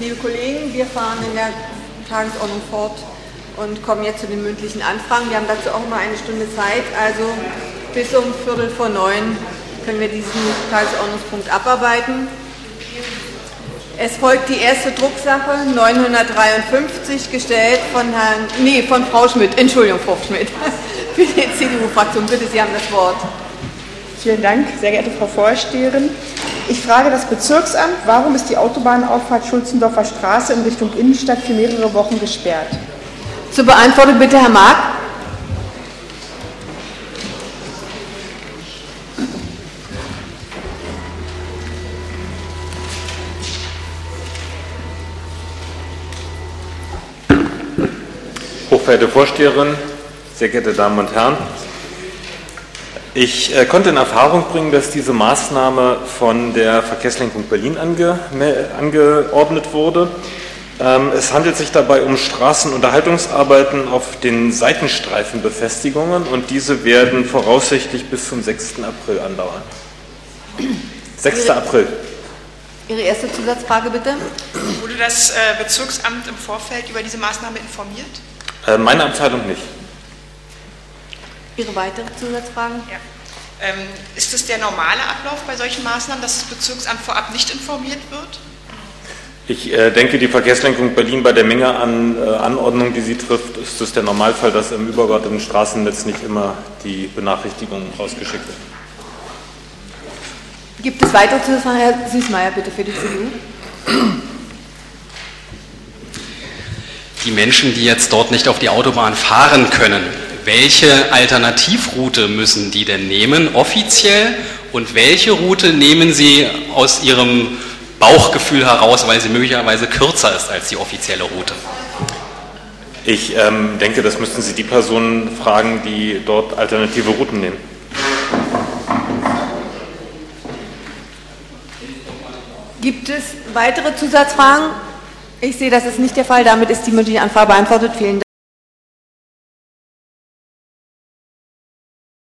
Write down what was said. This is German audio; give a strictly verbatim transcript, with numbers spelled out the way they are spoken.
Liebe Kollegen, wir fahren in der Tagesordnung fort und kommen jetzt zu den mündlichen Anfragen. Wir haben dazu auch immer eine Stunde Zeit, also bis um Viertel vor neun können wir diesen Tagesordnungspunkt abarbeiten. Es folgt die erste Drucksache neunhundertdreiundfünfzig, gestellt von Herrn, nee, von Frau Schmidt, Entschuldigung, Frau Schmidt, für die C D U-Fraktion. Bitte, Sie haben das Wort. Vielen Dank, sehr geehrte Frau Vorsteherin. Ich frage das Bezirksamt, warum ist die Autobahnauffahrt Schulzendorfer Straße in Richtung Innenstadt für mehrere Wochen gesperrt? Zur Beantwortung bitte Herr Mark. Hochverehrte Vorsteherin, sehr geehrte Damen und Herren! Ich äh, konnte in Erfahrung bringen, dass diese Maßnahme von der Verkehrslenkung Berlin ange, angeordnet wurde. Ähm, es handelt sich dabei um Straßenunterhaltungsarbeiten auf den Seitenstreifenbefestigungen und diese werden voraussichtlich bis zum sechsten April andauern. sechster April. Ihre erste Zusatzfrage bitte. Wurde das äh, Bezirksamt im Vorfeld über diese Maßnahme informiert? Äh, meine Abteilung nicht. Ihre weitere Zusatzfragen? Ja. Ähm, ist es der normale Ablauf bei solchen Maßnahmen, dass das Bezirksamt vorab nicht informiert wird? Ich äh, denke, die Verkehrslenkung Berlin bei der Menge an äh, Anordnungen, die sie trifft, ist es der Normalfall, dass im übergeordneten Straßennetz nicht immer die Benachrichtigungen rausgeschickt werden. Gibt es weitere Zusatzfragen? Herr Süßmeier, bitte für die C D U. Die Menschen, die jetzt dort nicht auf die Autobahn fahren können, welche Alternativroute müssen die denn nehmen, offiziell? Und welche Route nehmen sie aus ihrem Bauchgefühl heraus, weil sie möglicherweise kürzer ist als die offizielle Route? Ich ähm, denke, das müssten Sie die Personen fragen, die dort alternative Routen nehmen. Gibt es weitere Zusatzfragen? Ich sehe, das ist nicht der Fall. Damit ist die mündliche Anfrage beantwortet. Vielen Dank.